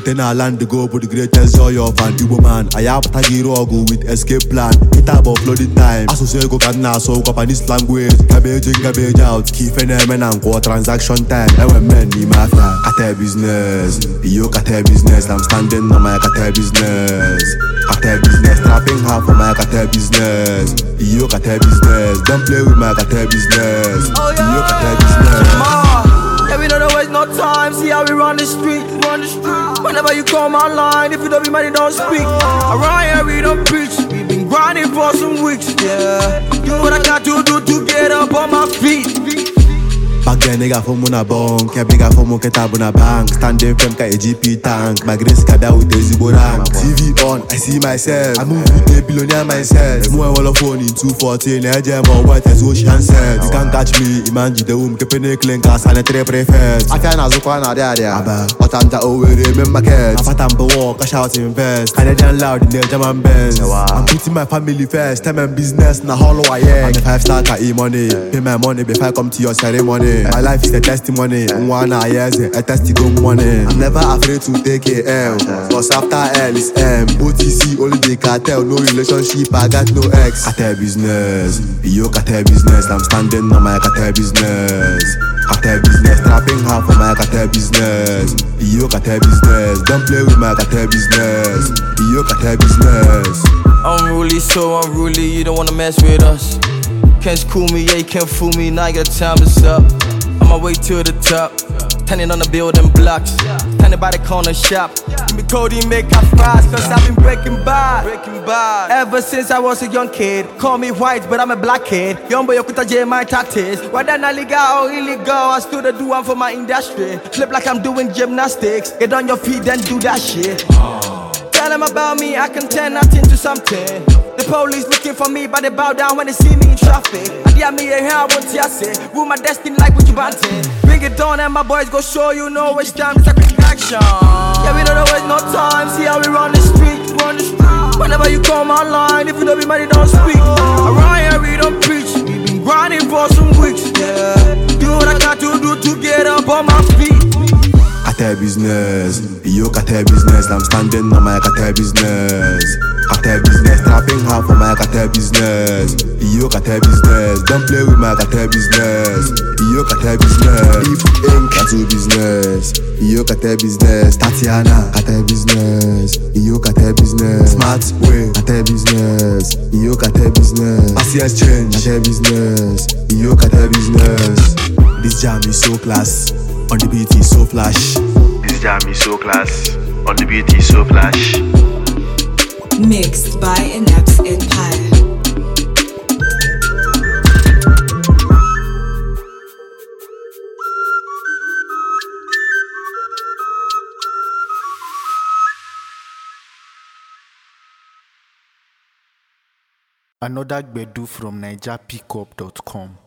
Then I land the go, but the greatest joy of an Igbo man. I have Tagirogo with escape plan. It about flooded time. Associate go can now so Japanese language. Cabbage in, cabbage out. Key phenomenon and go transaction time. And when men in mafia, cartel business. Yo cartel business. I'm standing on my cartel business. Cartel business. Trapping hard for my cartel business. Yo cartel business. Don't play with my cartel business. Yo cartel business. Yeah, we don't waste no time, see how we run the street, Whenever you call my line, if you don't be money, don't speak. Around here we don't preach, we been grinding for some weeks, yeah. Do what I got to do to get up on my feet. Back then, nigga for muna bonk, yeah, bigger for mo ketabuna bank. Standing from ka GP tank, my grace kada with the zibo rank. TV on, I see myself, I move with a billionaire mindset. More wall of phone in 214, I jam on what as ocean said. You can't catch me, imagine the kepene clinkas and a three prefers. I can't ask one out there, but I'm the over remember kids. I pattern the walk, I shout invest. Canadian loud in the German Benz. I'm putting my family first, time and business, na hollow I am. I'm a 5-star ka e-money, pay my money before I come to your ceremony. My life is a testimony. One years a testicle money. I'm never afraid to take a L. Cause after L is M. OTC only the cartel. No relationship, I got no ex. Cartel business. Yo cartel business. I'm standing on my cartel business. Cartel business. Trapping hard for my cartel business. Yo cartel business. Don't play with my cartel business. Yo cartel business. Unruly, so unruly, you don't wanna mess with us. Can't school me, yeah, you can't fool me, now your time is up. On my way to the top, standing on the building blocks, standing by the corner shop. Give me Cody, make I fast, cause I've been breaking bad. Ever since I was a young kid, call me white, but I'm a black kid. Young boy, Okuta J, my tactics. Whether not legal or illegal, I still do one for my industry. Flip like I'm doing gymnastics, get on your feet, then do that shit. Tell them about me, I can turn nothing to something. The police looking for me, but they bow down when they see me in traffic. I dear me here, I want to say, rule my destiny like what you wanting. Bring it on and my boys go show you know which time it's a quick action. Yeah, we don't waste no time, see how we run the street, Whenever you call my line, if you don't be money, don't speak. Around here we don't preach, we been grinding for some weeks, yeah. Do what I got to do to get up on my feet. Cartel business, yo cartel business. I'm standing on my cartel business. Cartel business, trapping hard for my cartel business. Yo cartel business, don't play with my cartel business. Yo cartel business, if ink tattoo business. Yo cartel business, Tatiana cartel business. Yo cartel business, smart way cartel business. Yo cartel business, Passy exchange cartel business. Yo cartel business. This jam is so class. On the beat is so flash. This jam is so class. On the beat is so flash. Mixed by Inept Empire. Another Gbedu from NigerPickup.com.